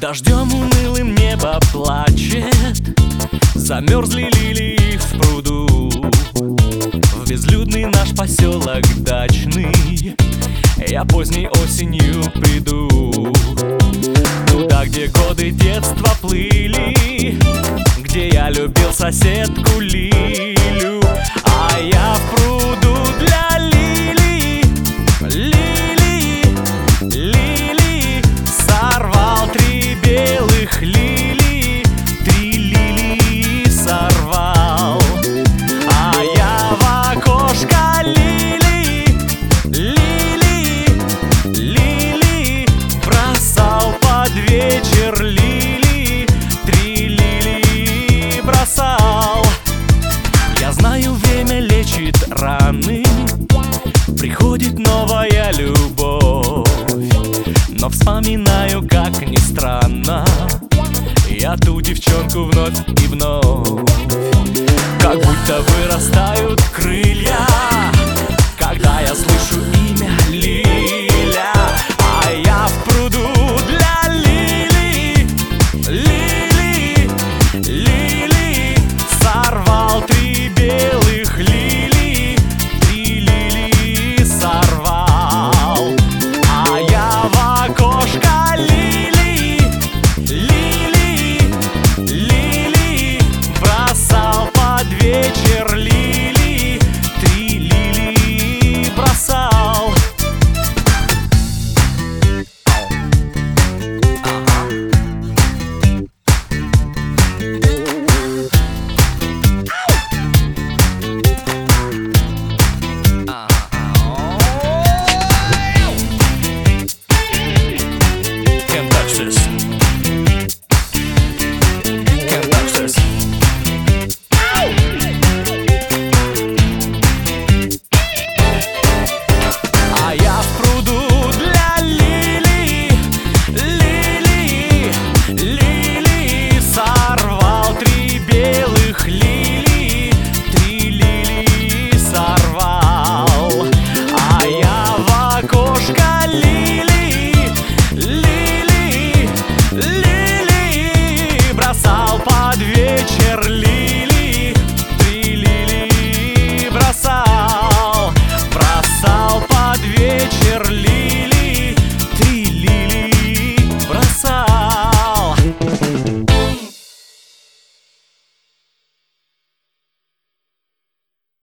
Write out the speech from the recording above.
Дождем унылым небо плачет, замерзли лилии в пруду. В безлюдный наш поселок дачный я поздней осенью приду. Туда, где годы детства плыли, где я любил соседку Лилю. А я в пруду для лилий, лилии, лилии сорвал 3 белых лилии, 3 лилии сорвал. А я в окошко лилии, лилии, лилии бросал под вечер лилии, 3 лилии бросал. Я знаю, время лечит раны, приходит новая любовь, но вспоминаю, как ни странно, я ту девчонку вновь и вновь. Как будто вырастают крылья, когда я слышу имя Лиля. А я в пруду для лилий, лилии, лилии сорвал 3 белых лилии, 3 лилии сорвал. А я в окошко лилии, лилии, лилии бросал под вечер лилии, 3 лилии бросал. Can't touch this.